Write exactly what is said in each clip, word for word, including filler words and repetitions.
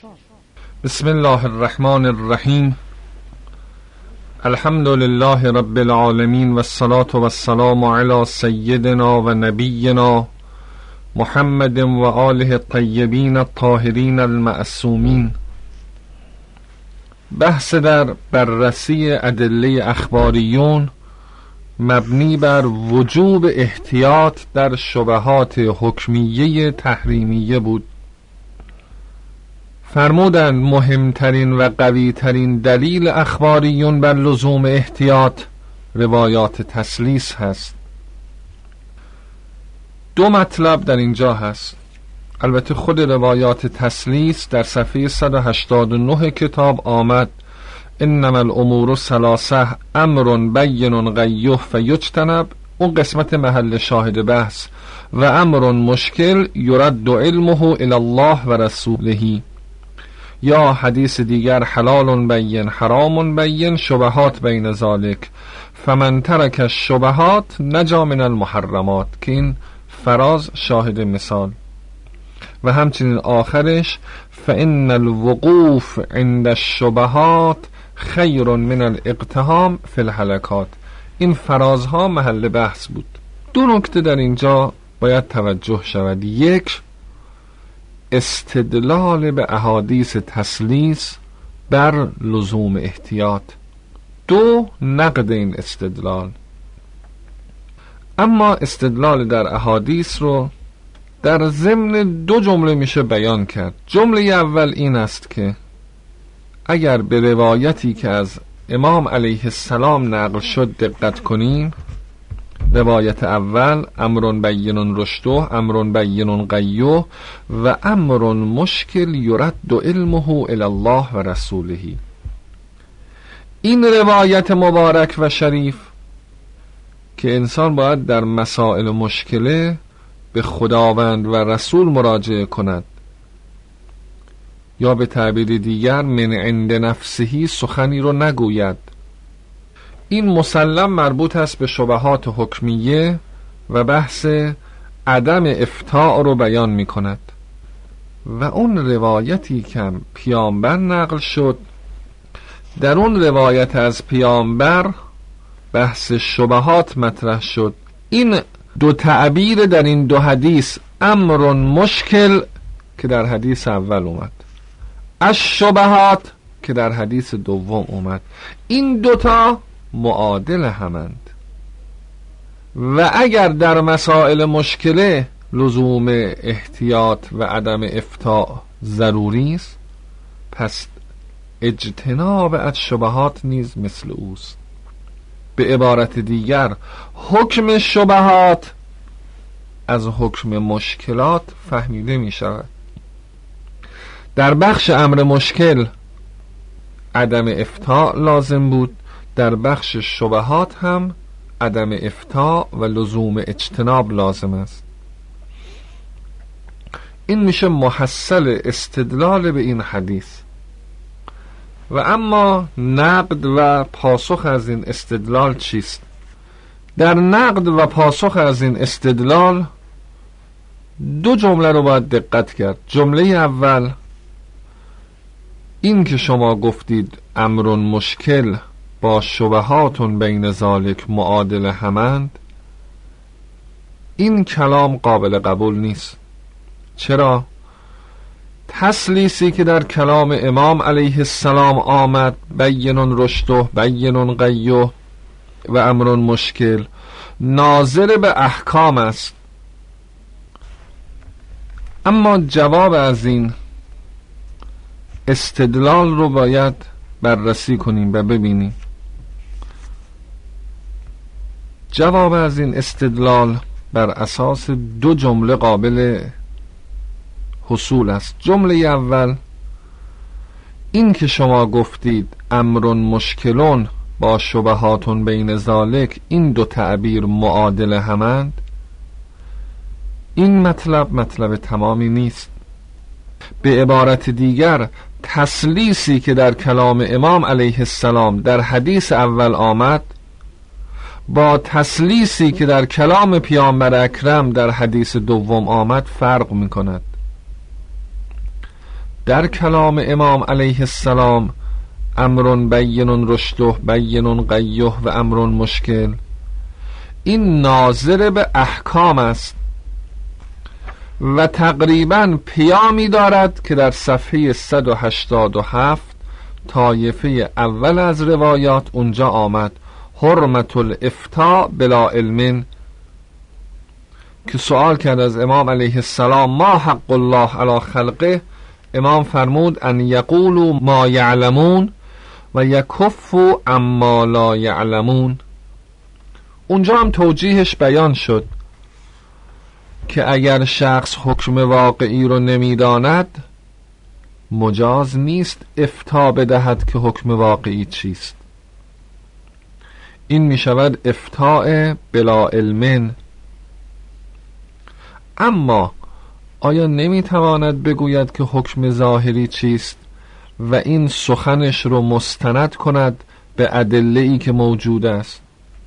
بسم الله الرحمن الرحیم. الحمد لله رب العالمین و الصلاة و السلام علی سیدنا و نبینا محمد و آله الطیبین الطاهرین المعصومین. بحث در بررسی ادله اخباریون مبنی بر وجوب احتیاط در شبهات حکمیه تحریمیه بود. فرمودند مهمترین و قویترین دلیل اخباریون بر لزوم احتیاط روایات تسلیس هست. دو مطلب در اینجا هست. البته خود روایات تسلیس در صفحه صد و هشتاد و نه کتاب آمد انما الامور ثلاثه امر بین غیه فیجتنب، اون قسمت محل شاهد بحث، و امر مشکل یرد علمه الی الله و رسوله، یا حدیث دیگر حلال بین حرام بین شبهات بین ذالک فمن ترک الشبهات نجا من المحرمات، که این فراز شاهد مثال. و همچنین آخرش فإن الوقوف عند الشبهات خیر من الاقتحام فی الهلکات. این فرازها محل بحث بود. دو نکته در اینجا باید توجه شود. یک، استدلال به احادیث تسلیس بر لزوم احتیاط. دو، نقد این استدلال. اما استدلال در احادیث رو در ضمن دو جمله میشه بیان کرد. جمله اول این است که اگر به روایتی که از امام علیه السلام نقل شد دقت کنیم، روایت اول امر بین رشده امر بین غیه و امر مشکل یرد علمه الی الله و رسوله، این روایت مبارک و شریف که انسان باید در مسائل مشکله به خداوند و رسول مراجعه کند، یا به تعبیر دیگر من عند نفسهی سخنی رو نگوید. این مسلم مربوط است به شبهات حکمیه و بحث عدم افتاء رو بیان می کند. و اون روایتی که پیامبر نقل شد، در اون روایت از پیامبر بحث شبهات مطرح شد. این دو تعبیر در این دو حدیث، امر مشکل که در حدیث اول اومد، الشبهات که در حدیث دوم اومد، این دوتا معادل همند. و اگر در مسائل مشکله لزوم احتیاط و عدم افتاء ضروری است، پس اجتناب از شبهات نیز مثل اوست. به عبارت دیگر حکم شبهات از حکم مشکلات فهمیده می شود. در بخش امر مشکل عدم افتاء لازم بود، در بخش شبهات هم عدم افتاء و لزوم اجتناب لازم است. این میشه محصل استدلال به این حدیث. و اما نقد و پاسخ از این استدلال چیست؟ در نقد و پاسخ از این استدلال دو جمله رو باید دقت کرد. جمله اول این که شما گفتید امر مشکل با شبهات بین ذالک معادل همند، این کلام قابل قبول نیست. چرا؟ تسلیسی که در کلام امام علیه السلام آمد بین رشده بین غیه و امر مشکل ناظر به احکام است. اما جواب از این استدلال رو باید بررسی کنیم و ببینیم. جواب از این استدلال بر اساس دو جمله قابل حصول است. جمله اول این که شما گفتید امر مشکلون با شبهات بین ذالک، این دو تعبیر معادل همند، این مطلب مطلب تمامی نیست. به عبارت دیگر تسلیسی که در کلام امام علیه السلام در حدیث اول آمد با تسلیسی که در کلام پیامبر اکرم در حدیث دوم آمد فرق می کند. در کلام امام علیه السلام امر بین رشده بین قیه و امر مشکل، این ناظر به احکام است و تقریبا پیامی دارد که در صفحه صد و هشتاد و هفت طایفه اول از روایات اونجا آمد، حرمت الافتاء بلا علم، که سوال کرد از امام علیه السلام ما حق الله علی خلقه، امام فرمود ان یقولوا ما یعلمون و یکفوا عما لا یعلمون. اونجا هم توجیهش بیان شد که اگر شخص حکم واقعی رو نمیداند مجاز نیست افتاء بدهد که حکم واقعی چیست. این می شود افتاء بلا علم. اما آیا نمی تواند بگوید که حکم ظاهری چیست و این سخنش رو مستند کند به ادله‌ای که موجود است؟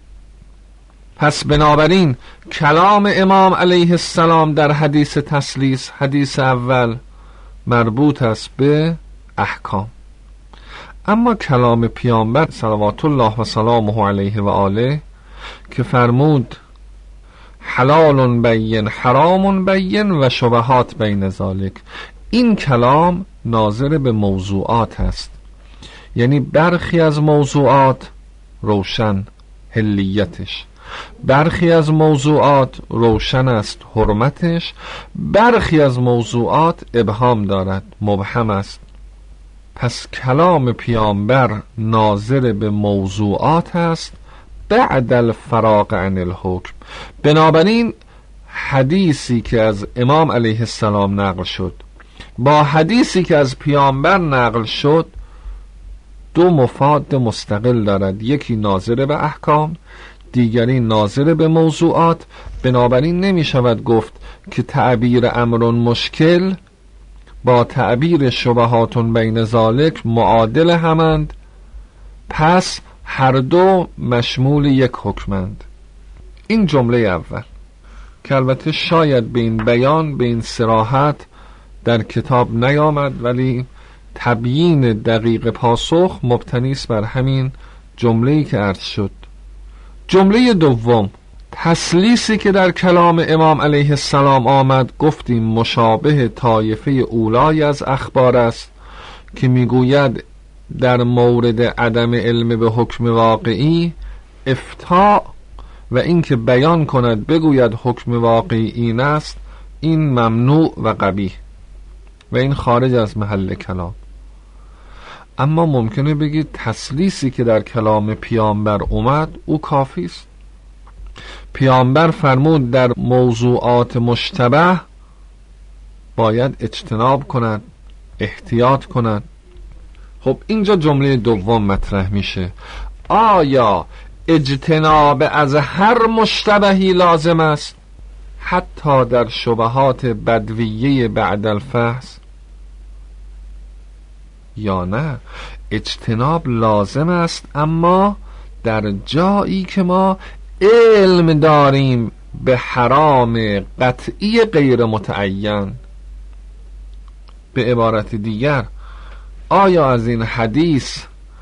پس بنابراین کلام امام علیه السلام در حدیث تسلیس، حدیث اول، مربوط است به احکام. اما کلام پیامبر صلوات الله و سلامه علیه و آله که فرمود حلال بین حرام بین و شبهات بین ذالک، این کلام ناظر به موضوعات است، یعنی برخی از موضوعات روشن حلیتش، برخی از موضوعات روشن است حرمتش، برخی از موضوعات ابهام دارد مبهم است. پس کلام پیامبر ناظر به موضوعات است بعد الفراغ عن الحکم. بنابراین حدیثی که از امام علیه السلام نقل شد با حدیثی که از پیامبر نقل شد دو مفاد مستقل دارد، یکی ناظر به احکام، دیگری ناظر به موضوعات. بنابراین نمی شود گفت که تعبیر امر مشکل با تعبیر شبهات بین ذالک معادل همند، پس هر دو مشمول یک حکمند. این جمله اول که البته شاید به این بیان، به این صراحت در کتاب نیامد، ولی تبیین دقیق پاسخ مبتنی است بر همین جمله‌ای که عرض شد. جمله دوم، تسلیسی که در کلام امام علیه السلام آمد، گفتیم مشابه طایفه اولای از اخبار است که میگوید در مورد عدم علم به حکم واقعی افتاء و این که بیان کند بگوید حکم واقعی این است، این ممنوع و قبیح و این خارج از محل کلام. اما ممکنه بگید تسلیسی که در کلام پیامبر اومد او کافی است. پیامبر فرمود در موضوعات مشتبه باید اجتناب کند، احتیاط کند. خب اینجا جمله دوم مطرح میشه، آیا اجتناب از هر مشتبهی لازم است حتی در شبهات بدویه بعد الفحص یا نه؟ اجتناب لازم است اما در جایی که ما علم داریم به حرام قطعی غیر متعین. به عبارت دیگر آیا از این حدیث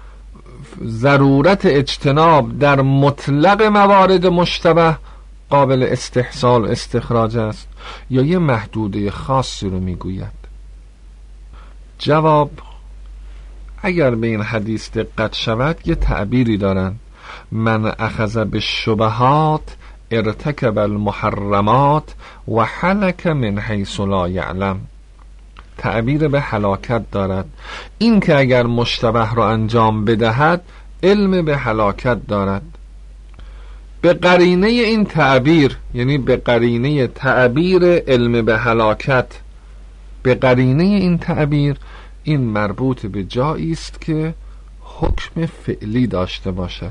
ضرورت اجتناب در مطلق موارد مشتبه قابل استحصال و استخراج است یا یه محدوده خاصی رو میگوید؟ جواب، اگر به این حدیث دقت شود یه تعبیری دارن، من اخذ بالشبهات ارتکب المحرمات و حلک من حیث لا یعلم. تعبیر به هلاکت دارد، این که اگر مشتبه را انجام بدهد علم به هلاکت دارد. به قرینه این تعبیر، یعنی به قرینه تعبیر علم به هلاکت، به قرینه این تعبیر این مربوط به جایی است که حکم فعلی داشته باشد.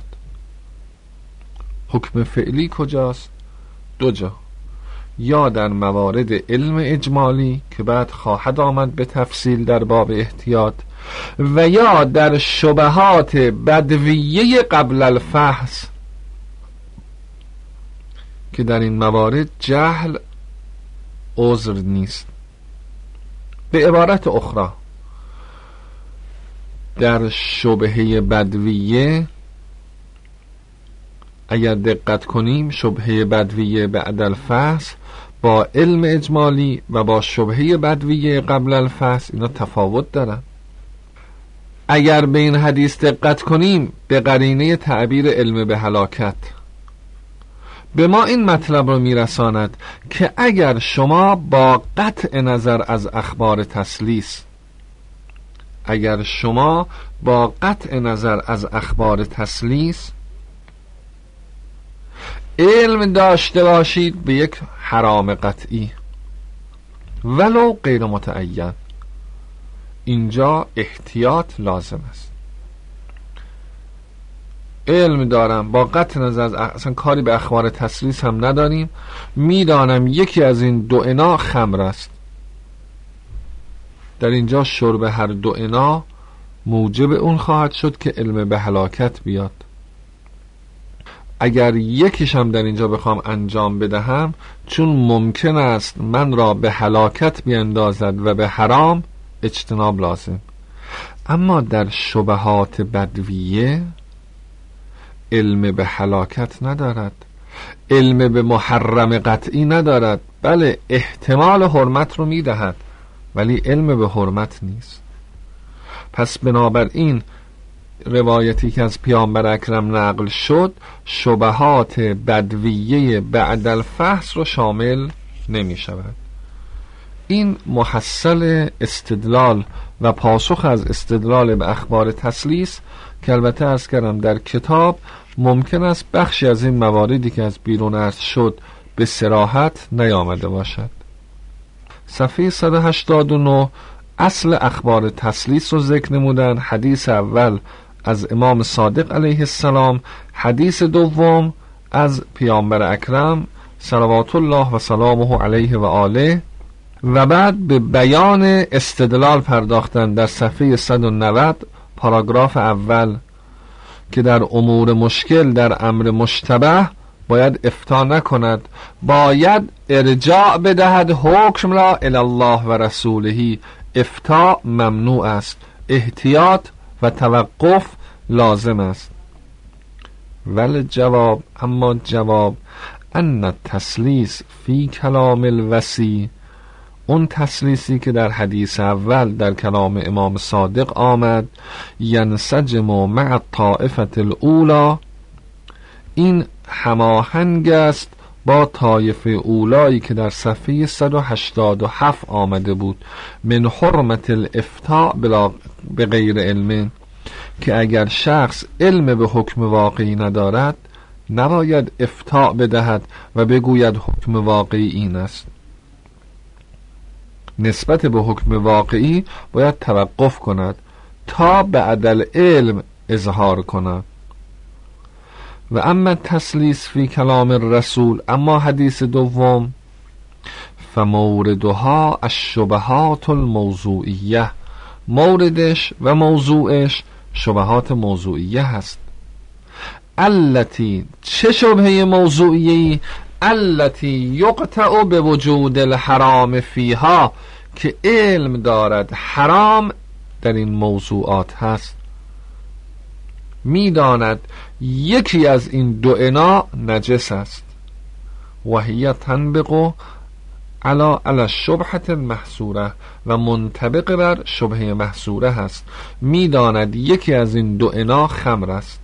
حکم فعلی کجاست؟ دو جا، یا در موارد علم اجمالی که بعد خواهد آمد به تفصیل در باب احتیاط، و یا در شبهات بدویه قبل الفحص که در این موارد جهل عذر نیست. به عبارت اخرى در شبهه بدویه اگر دقت کنیم شبهه بدویه بعد الفحص با علم اجمالی و با شبهه بدویه قبل الفحص اینا تفاوت دارن. اگر به این حدیث دقت کنیم به قرینه تعبیر علم به هلاکت به ما این مطلب رو میرساند که اگر شما با قطع نظر از اخبار تسلیس اگر شما با قطع نظر از اخبار تسلیس علم داشته باشید به یک حرام قطعی ولو غیر متعین، اینجا احتیاط لازم است. علم دارم با قطع نظر از اصلا کاری به اخبار تسلیس هم نداریم، میدانم یکی از این دو انا خمر است، در اینجا شرب هر دو انا موجب اون خواهد شد که علم به هلاکت بیاد. اگر یکیش هم در اینجا بخوام انجام بدهم چون ممکن است من را به هلاکت بیندازد و به حرام، اجتناب لازم. اما در شبهات بدویه علم به هلاکت ندارد، علم به محرم قطعی ندارد، بله احتمال حرمت رو میدهد ولی علم به حرمت نیست. پس بنابراین روایتی که از پیامبر اکرم نقل شد شبهات بدویه بعد الفحص رو شامل نمی شود. این محصل استدلال و پاسخ از استدلال به اخبار تسلیس که البته عرض کردم در کتاب ممکن است بخشی از این مواردی که از بیرون عرض شد به صراحت نیامده باشد. صفحه صد و هشتاد و نه اصل اخبار تسلیس رو ذکر نمودن. حدیث اول از امام صادق علیه السلام، حدیث دوم از پیامبر اکرم صلوات الله و سلامه علیه و آله و بعد به بیان استدلال پرداختن در صفحه صد و نود پاراگراف اول که در امور مشکل در امر مشتبه باید افتاء نکند، باید ارجاع بدهد حکم را الی الله و رسوله. افتاء ممنوع است، احتیاط و توقف لازم است. ولی جواب اما جواب ان التسلیس فی کلام الوصی، اون تسلیسی که در حدیث اول در کلام امام صادق آمد، ینسجم مع الطائفة الاولی، این هماهنگ است با طایفه اولایی که در صفحه صد و هشتاد و هفت آمده بود، من حرمت الافتاء به غیر علم، که اگر شخص علم به حکم واقعی ندارد نباید افتاء بدهد و بگوید حکم واقعی این است. نسبت به حکم واقعی باید توقف کند تا بعد العلم اظهار کند. و اما تسلیس فی کلام الرسول، اما حدیث دوم، فموردها الشبهات الموضوعیه، موردش و موضوعش شبهات موضوعیه هست. التی، چه شبهه موضوعیه‌ای؟ التی یقطع به وجود الحرام فیها، که علم دارد حرام در این موضوعات هست، میداند یکی از این دو انا نجس است، و هی تنبق علی علی الشبهة المحصوره، و منطبق بر شبهه محصوره هست، میداند یکی از این دو انا خمر است.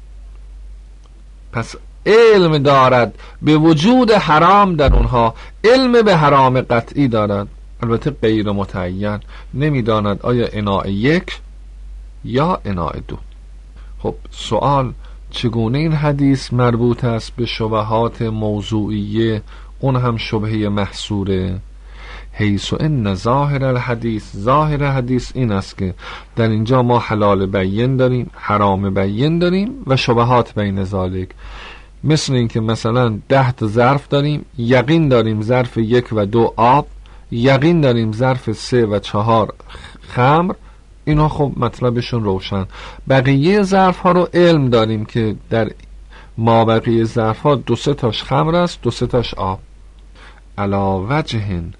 پس علم دارد به وجود حرام در اونها، علم به حرام قطعی دارد، البته غیر متعین، نمیداند آیا اناء یک یا اناء دو. خب سوال، چگونه این حدیث مربوط است به شبهات موضوعیه، اون هم شبهه محصوره؟ حیث ان ظاهر الحدیث، ظاهر حدیث این است که در اینجا ما حلال بیان داریم، حرام بیان داریم و شبهات بین ذالک. مثل این که مثلا ده تا ظرف داریم، یقین داریم ظرف یک و دو آب، یقین داریم ظرف سه و چهار خمر، اینا خب مطلبشون روشن. بقیه ظرف ها رو علم داریم که در ما بقیه ظرف ها دو سه تاش خمر است، دو سه تاش آب. علا وجهن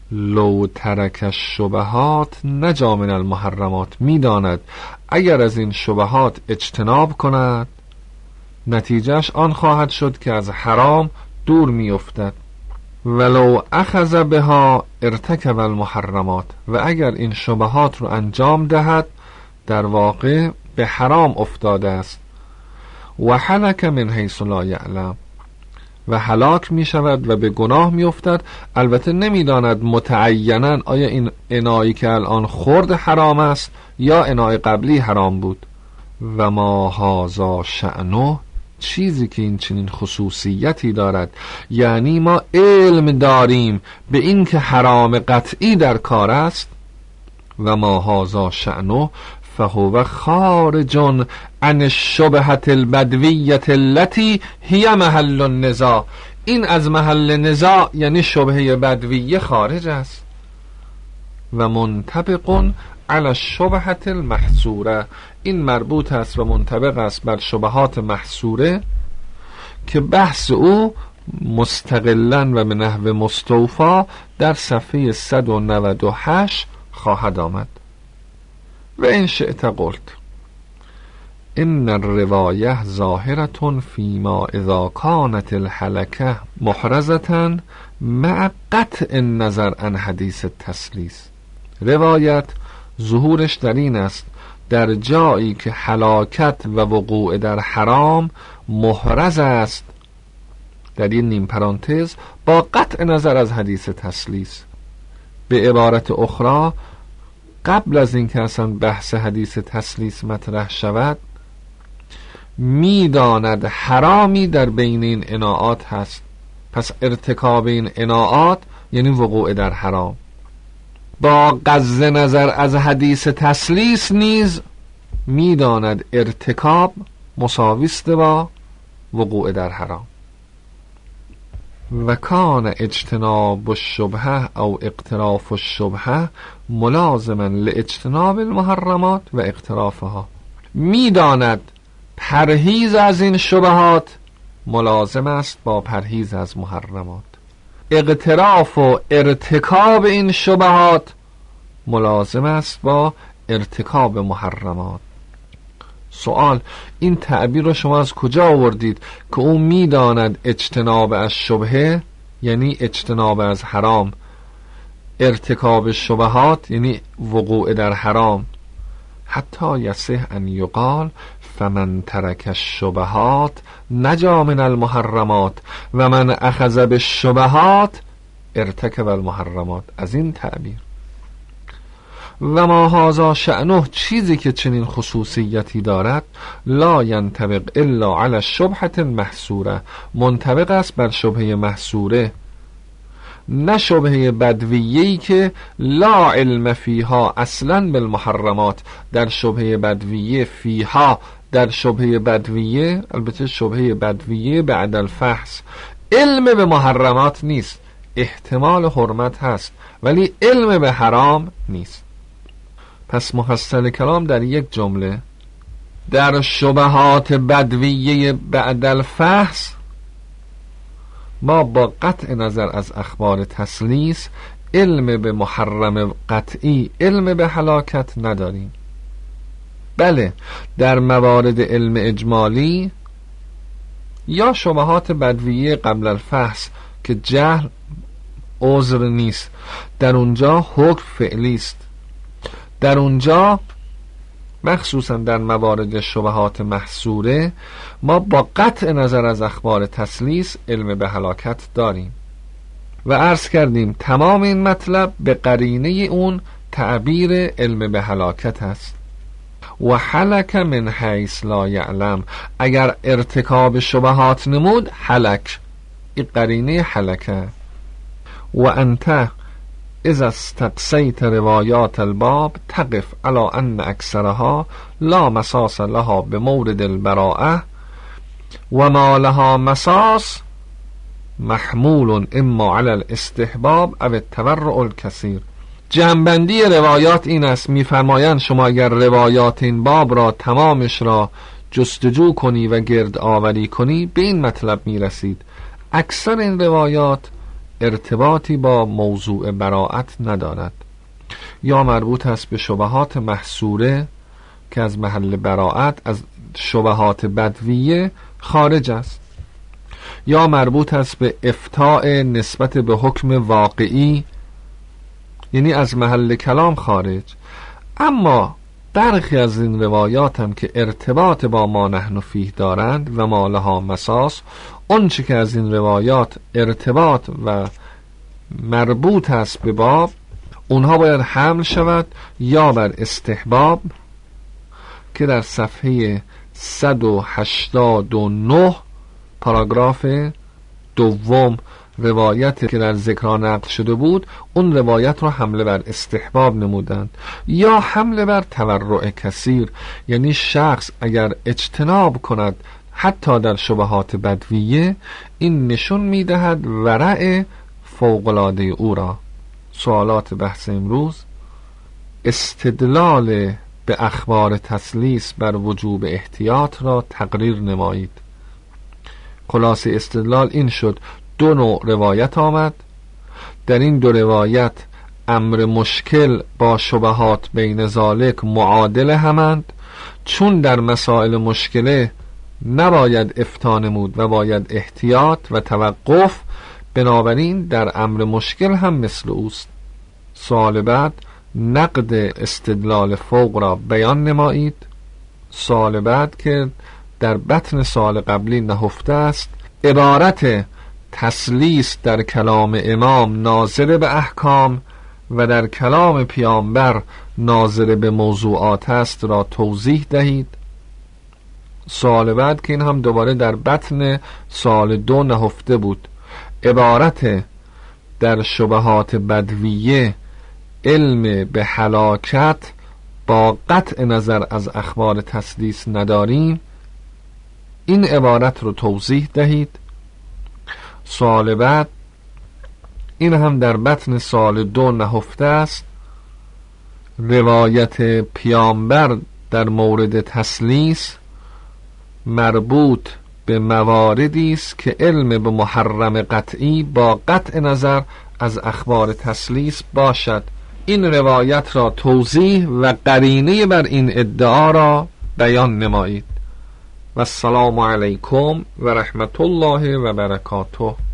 لو ترک الشبهات نجا من المحرمات، میداند اگر از این شبهات اجتناب کند نتیجهش آن خواهد شد که از حرام دور میافتد. ولو اخذ بها ارتکب المحرمات، و اگر این شبهات رو انجام دهد در واقع به حرام افتاده است. و هلک من حیث لا یعلم، و هلاک می شود و به گناه می افتد، البته نمی داند متعیناً آیا این انایی که الان خورد حرام است یا انای قبلی حرام بود. و ما هذا شأنه، چیزی که این چنین خصوصیتی دارد، یعنی ما علم داریم به این که حرام قطعی در کار است. و ما هذا شأنه فهو خارج عن الشبهة البدویة التي هي محل النزاع، این از محل نزاع یعنی شبهه بدویه خارج است. و منطبق علی الشبهة المحصوره، این مربوط است و منطبق است بر شبهات محصوره که بحث او مستقلا و به نحو مستوفا در صفحه صد و نود و هشت خواهد آمد. و این شئت قلت ان الروایه ظاهرة فیما اذا کانت الحلکه محرزة مع قطع النظر عن حدیث التسلیس. روایت ظهورش در این است در جایی که هلاکت و وقوع در حرام محرز است، در این نیم پرانتز، با قطع نظر از حدیث تسلیس. به عبارت اخرى قبل از اینکه اصلا بحث حدیث تسلیس مطرح شود میداند حرامی در بین این اناعات هست، پس ارتکاب این اناعات یعنی وقوع در حرام. با غض نظر از حدیث تسلیس نیز میداند ارتکاب مساویست با وقوع در حرام. و کان اجتناب الشبهه او اقتراف الشبهه ملازما لاجتناب المحرمات و اقترافها، میداند پرهیز از این شبهات ملازم است با پرهیز از محرمات، اقتراف و ارتکاب این شبهات ملازم است با ارتکاب محرمات. سوال: این تعبیر رو شما از کجا آوردید که اون میداند اجتناب از شبهه یعنی اجتناب از حرام، ارتکاب شبهات یعنی وقوع در حرام؟ حتی یصح ان یقال فمن ترک الشبهات نجا من المحرمات و من اخذ بالشبهات ارتکب المحرمات. از این تعبیر. و ما هذا شأنه، چیزی که چنین خصوصیتی دارد، لا ینطبق الا علی الشبهة المحصوره، منطبق است بر شبهه محصوره، نه شبهه بدویه‌ای که لا علم فیها اصلا بالمحرمات. در شبهه بدویه فیها، در شبهه بدویه، البته شبهه بدویه بعد الفحص، علم به محرمات نیست، احتمال حرمت هست ولی علم به حرام نیست. پس محصل کلام در یک جمله: در شبهات بدویه بعد الفحص ما با قطع نظر از اخبار تسلیس علم به محرم قطعی، علم به هلاکت نداریم. بله، در موارد علم اجمالی یا شبهات بدویه قبل الفحص که جهل عذر نیست، در اونجا حکم فعلی است. در اونجا مخصوصا در موارد شبهات محصوره ما با قطع نظر از اخبار تسلیس علم به هلاکت داریم و عرض کردیم تمام این مطلب به قرینه اون تعبیر علم به هلاکت است. و هلک من حیث لا یعلم، اگر ارتکاب شبهات نمود هلک، این قرینه هلکه. و انت اذا استقصیت روایات الباب تقف على ان اکثرها لا مساس لها بمورد البراءه و ما لها مساس محمول اما على الاستحباب او التورع الكثير. جنبندی روایات این است، میفرمایند شما اگر روایات این باب را تمامش را جستجو کنی و گرد آوری کنی به این مطلب میرسید اکثر این روایات ارتباطی با موضوع براءت ندارد، یا مربوط است به شبهات محصوره که از محل براءت از شبهات بدویه خارج است، یا مربوط است به افتاء نسبت به حکم واقعی، یعنی از محل کلام خارج. اما برخی از این روایات هم که ارتباط با ما نحن فیه دارند و ما لها مساس، اون چه که از این روایات ارتباط و مربوط است به باب، اونها باید حمل شود یا بر استحباب که در صفحه صد و هشتاد و نه پاراگراف دوم روایت که در ذکرها نقل شده بود، اون روایت رو حمله بر استحباب نمودند، یا حمله بر تورع کثیر، یعنی شخص اگر اجتناب کند حتی در شبهات بدویه، این نشون میدهد ورع فوق‌العاده او را. سوالات بحث امروز: استدلال به اخبار تسلیس بر وجوب احتیاط را تقریر نمایید. خلاصه استدلال این شد: دو نوع روایت آمد، در این دو روایت امر مشکل با شبهات بین ذالک معادل همند، چون در مسائل مشکله نباید افتاء نمود و باید احتیاط و توقف، بنابراین در امر مشکل هم مثل اوست. سوال بعد: نقد استدلال فوق را بیان نمایید. سوال بعد که در بطن سوال قبلی نهفته است: عبارت تسلیس در کلام امام ناظر به احکام و در کلام پیامبر ناظر به موضوعات است را توضیح دهید. سوال بعد که این هم دوباره در بطن سوال دو نهفته بود: عبارت در شبهات بدویه علم به هلاکت با قطع نظر از اخبار تسلیس نداریم، این عبارت رو توضیح دهید. سوال بعد این هم در بطن سوال دو نهفته است: روایت پیامبر در مورد تسلیس مربوط به مواردی است که علم به محرم قطعی با قطع نظر از اخبار تسلیس باشد. این روایت را توضیح و قرینه بر این ادعا را بیان نمایید. و السلام علیکم و رحمت الله و برکاته.